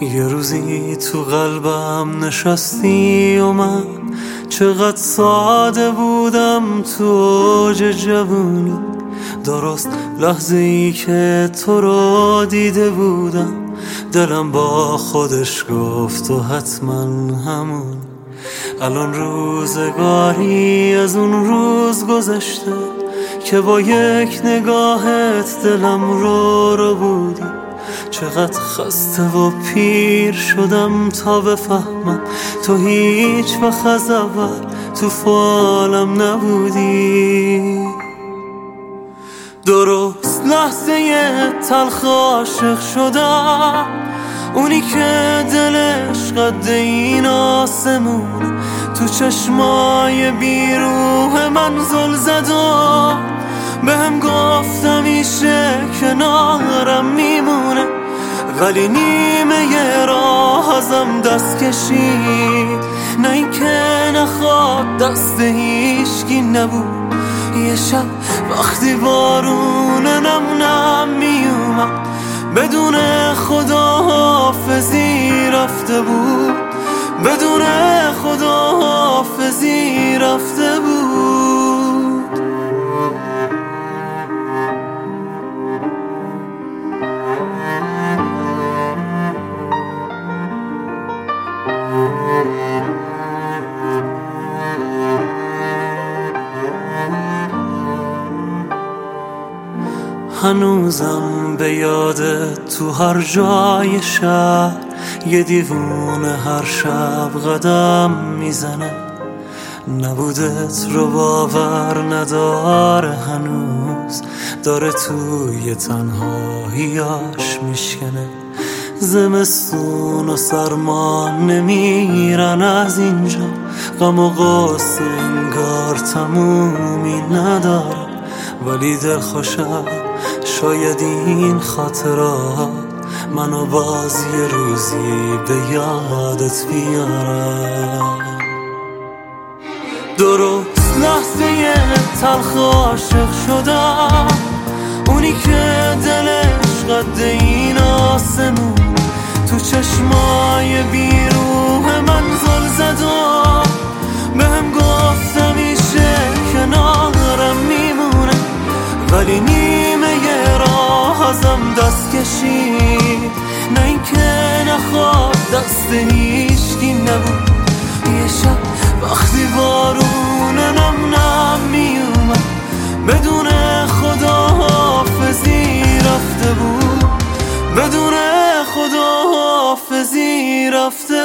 یه روزی تو قلبم نشستی و من چقدر ساده بودم تو اوج جوونی. درست لحظه ای که تو رو دیده بودم دلم با خودش گفت تو حتما همون. الان روزگاری از اون روز گذشته که با یک نگاهت دلم رو بودی. چقدر خسته و پیر شدم تا بفهمم تو هیچ وقت از اول تو فالم نبودی. درست لحظه تلخ عاشق شدم، اونی که دلش قد این آسمون تو چشمای بیروح من زل زد و بهم گفت همیشه کنارم میمونه، ولی نیمه راه ازم دست کشید. نه این که نخواد دست هیچکی نبود. یه شب وقتی بارون نم میومد بدون خداحافظی رفته بود، بدون خداحافظی رفته بود. هنوزم به یادت تو هر جای شهر یه دیوونه هر شب قدم میزنه. نبودت رو باور نداره هنوز، داره توی تنهاییاش میشکنه. زمستون و سرما نمیرن از اینجا، غم و غصه انگار تمومی نداره. ولی دل خوشم شاید این خاطرات منو باز یه روزی به یادت بیارم. درست لحظه تلخ عاشق شدم، اونی که دلش قد این آسمون تو چشمای بیروح من زل زد و بهم گفت همیشه کنارم میمونه، ولی نیمه راه ازم دست کشید. نه این که نخواد دست هیچکی نبود. یه شب وقتی بارون نم میومد بدون خداحافظی رفته بود، بدون خداحافظی رفته